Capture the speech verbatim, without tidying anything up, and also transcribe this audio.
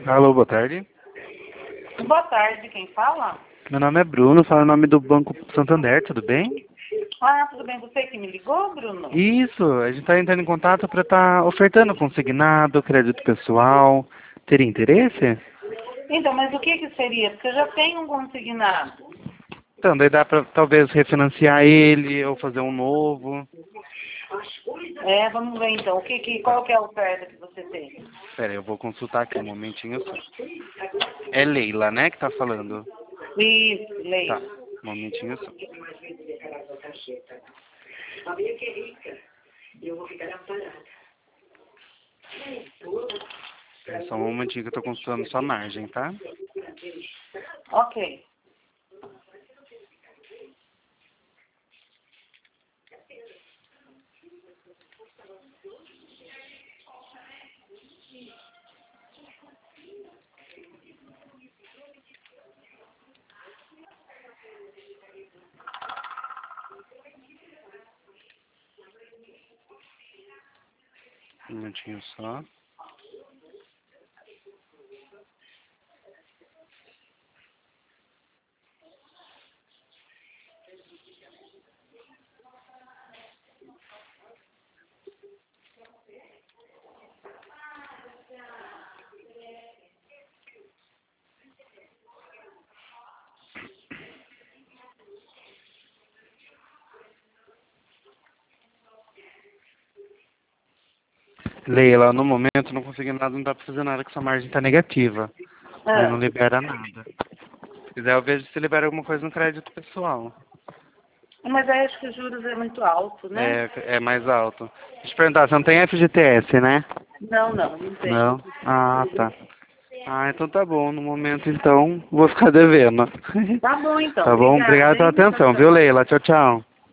Alô, boa tarde. Boa tarde, quem fala? Meu nome é Bruno, falo em nome do Banco Santander, tudo bem? Ah, tudo bem, você que me ligou, Bruno? Isso, a gente está entrando em contato para estar ofertando consignado, crédito pessoal. Teria interesse? Então, mas o que que seria? Porque eu já tenho um consignado. Então, daí dá para talvez refinanciar ele ou fazer um novo. É, vamos ver então, o que que, qual que é a oferta que você tem? Espera aí, eu vou consultar aqui um momentinho só. É Leila, né, que tá falando? Isso, Tá, leia. um momentinho só. É só um momentinho que eu tô consultando sua margem, tá? Ok. Um minutinho só. Leila, no momento não consegui nada, não dá pra fazer nada que sua margem tá negativa. Aí não Ah, libera nada. Se quiser eu vejo se libera alguma coisa no crédito pessoal. mas aí acho que os juros é muito alto, né? É, é mais alto. Deixa eu te perguntar, você não tem F G T S, né? Não, não, não tem. Não? Ah, tá. Ah, então tá bom. No momento, então, vou ficar devendo. Tá bom então, Tá bom? obrigada, Obrigado pela hein? Tchau, atenção, viu, tchau. Leila? Tchau, tchau.